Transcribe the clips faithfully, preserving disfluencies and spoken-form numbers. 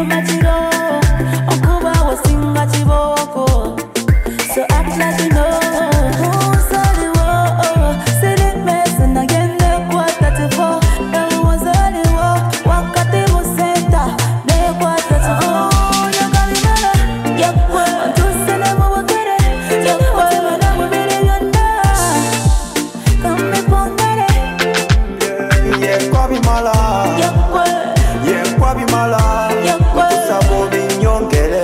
guluma chiro okuba wasinga chiboko. So act like you know. Sorry, whoa, silly mess and again the quarter to four. That was only war. Wakati musenta, the quarter to four. You got me mad. Yep, I'm too silly, but we'll get it. Yep, whatever that we really under. Come me pongere. Yeah, kwabi mala. Yep, yeah, kwabi mala. Yep, sabo binyongere.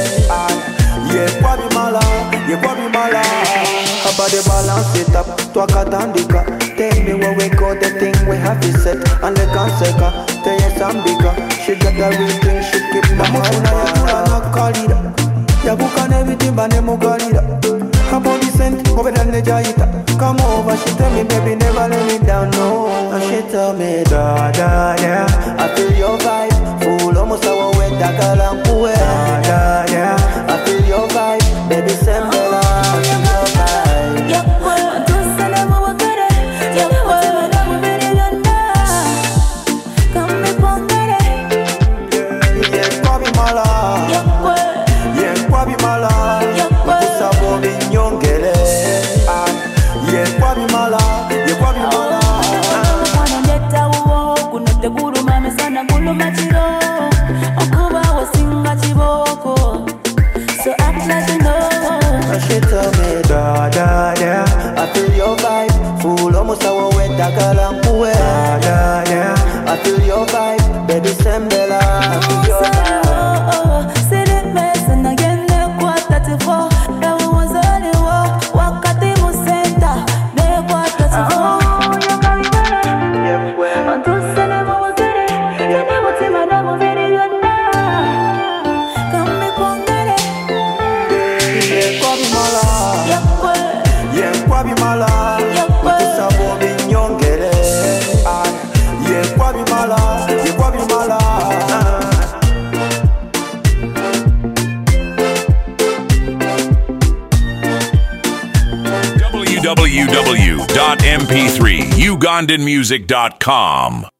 Yeah, kwabi mala. Yeah, kwabi mala. About the balance it up, toi katandika. Tell me where we go, the thing we have is set. And the conseka, tell you some bigger. She got the real thing, she keep my heart. Namukuna na kalida. Yabukan everything, but nemo kalida. About the scent, over than the jaita. Come over, she tell me, baby, never let me down, no. And she tell me, da da yeah, I feel your vibe, full almost our way, da galampu, da da yeah, I feel your vibe, baby, sembela, I feel your vibe. yep, I'm too silly, but we'll get it. Yep, whatever that we really under. Come me pongere. Yeah, kwabi mala, Yep, yeah, kwabi mala, Yep. sabo binyongere. Yeah, kwabi mala, yeah, kwabi mala. wanondeta uwo kunodde guluma misana guluma kiro okuba wasinga kiboko. So act like you know. And she tell me, da da yeah, I feel your vibe, full almost our way, da galampu, da da yeah, I feel your vibe, baby, sembela, I feel your vibe. Silly mess and again the quarter to four. That was only war. Wakati musenta, the quarter to four. You got me better. Yeah, well, I'm too silly, but we'll get it. You never see my name, I'm very good now. Come me pongere. yeah, kwabi mala, Yep, yeah, kwabi mala, yep, sabo binyongere. Yeah, kwabi mala, yeah, kwabi mala. w w w dot m p three ugandan music dot com